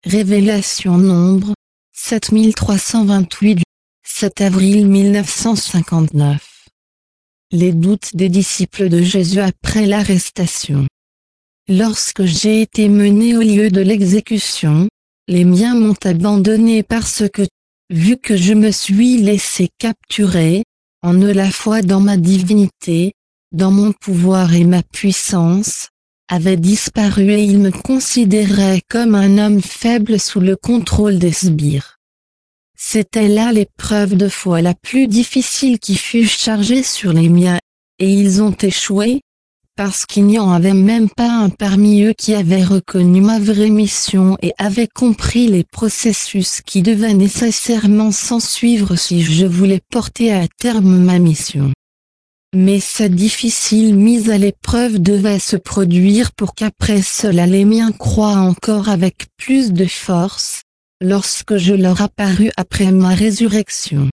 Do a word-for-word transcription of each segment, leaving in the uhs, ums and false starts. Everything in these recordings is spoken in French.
Révélation Nombre, sept mille trois cent vingt-huit, sept avril mille neuf cent cinquante-neuf. Les doutes des disciples de Jésus après l'arrestation. Lorsque j'ai été mené au lieu de l'exécution, les miens m'ont abandonné parce que, vu que je me suis laissé capturer, en ne la foi dans ma divinité, dans mon pouvoir et ma puissance, avait disparu et ils me considéraient comme un homme faible sous le contrôle des sbires. C'était là l'épreuve de foi la plus difficile qui fut chargée sur les miens, et ils ont échoué, parce qu'il n'y en avait même pas un parmi eux qui avait reconnu ma vraie mission et avait compris les processus qui devaient nécessairement s'ensuivre si je voulais porter à terme ma mission. Mais cette difficile mise à l'épreuve devait se produire pour qu'après cela les miens croient encore avec plus de force, lorsque je leur apparus après ma résurrection.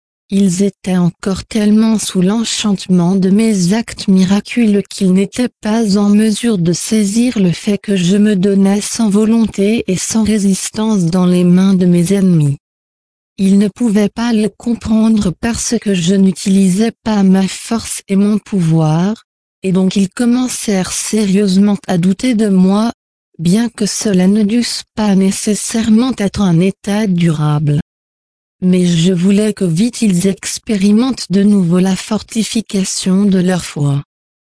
Ils étaient encore tellement sous l'enchantement de mes actes miraculeux qu'ils n'étaient pas en mesure de saisir le fait que je me donnais sans volonté et sans résistance dans les mains de mes ennemis. Ils ne pouvaient pas le comprendre parce que je n'utilisais pas ma force et mon pouvoir, et donc ils commencèrent sérieusement à douter de moi, bien que cela ne dusse pas nécessairement être un état durable. Mais je voulais que vite ils expérimentent de nouveau la fortification de leur foi.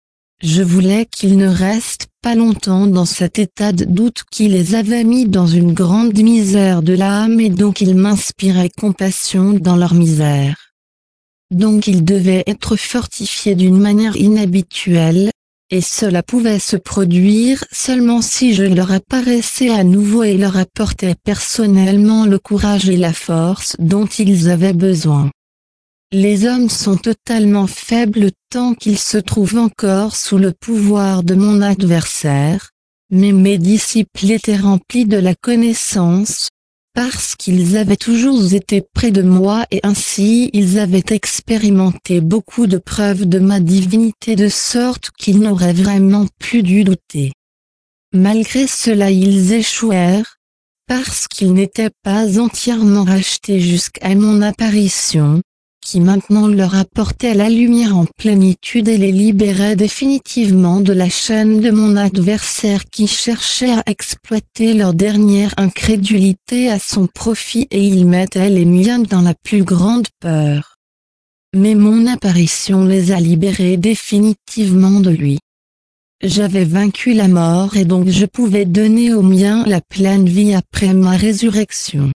Je voulais qu'ils ne restent pas longtemps dans cet état de doute qui les avait mis dans une grande misère de l'âme et donc ils m'inspiraient compassion dans leur misère. Donc ils devaient être fortifiés d'une manière inhabituelle, et cela pouvait se produire seulement si je leur apparaissais à nouveau et leur apportais personnellement le courage et la force dont ils avaient besoin. Les hommes sont totalement faibles tant qu'ils se trouvent encore sous le pouvoir de mon adversaire, mais mes disciples étaient remplis de la connaissance, parce qu'ils avaient toujours été près de moi et ainsi ils avaient expérimenté beaucoup de preuves de ma divinité de sorte qu'ils n'auraient vraiment plus dû douter. Malgré cela ils échouèrent, parce qu'ils n'étaient pas entièrement rachetés jusqu'à mon apparition, qui maintenant leur apportait la lumière en plénitude et les libérait définitivement de la chaîne de mon adversaire qui cherchait à exploiter leur dernière incrédulité à son profit et il mettait les miens dans la plus grande peur. Mais mon apparition les a libérés définitivement de lui. J'avais vaincu la mort et donc je pouvais donner aux miens la pleine vie après ma résurrection.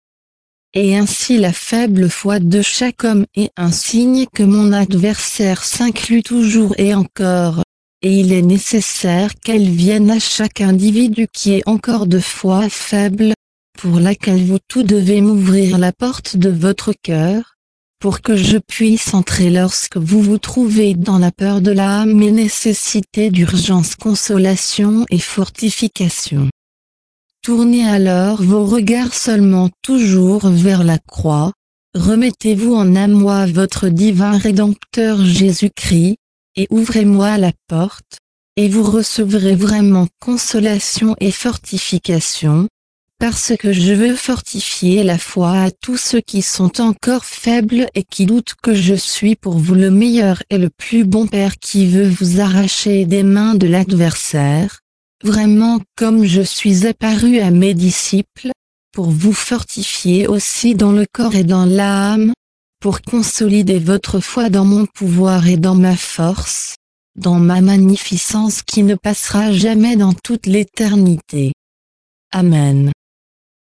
Et ainsi la faible foi de chaque homme est un signe que mon adversaire s'inclut toujours et encore, et il est nécessaire qu'elle vienne à chaque individu qui est encore de foi faible, pour laquelle vous tous devez m'ouvrir la porte de votre cœur, pour que je puisse entrer lorsque vous vous trouvez dans la peur de l'âme et nécessité d'urgence consolation et fortification. Tournez alors vos regards seulement toujours vers la croix, remettez-vous en à moi votre divin Rédempteur Jésus-Christ, et ouvrez-moi la porte, et vous recevrez vraiment consolation et fortification, parce que je veux fortifier la foi à tous ceux qui sont encore faibles et qui doutent que je suis pour vous le meilleur et le plus bon Père qui veut vous arracher des mains de l'adversaire. Vraiment comme je suis apparu à mes disciples, pour vous fortifier aussi dans le corps et dans l'âme, pour consolider votre foi dans mon pouvoir et dans ma force, dans ma magnificence qui ne passera jamais dans toute l'éternité. Amen.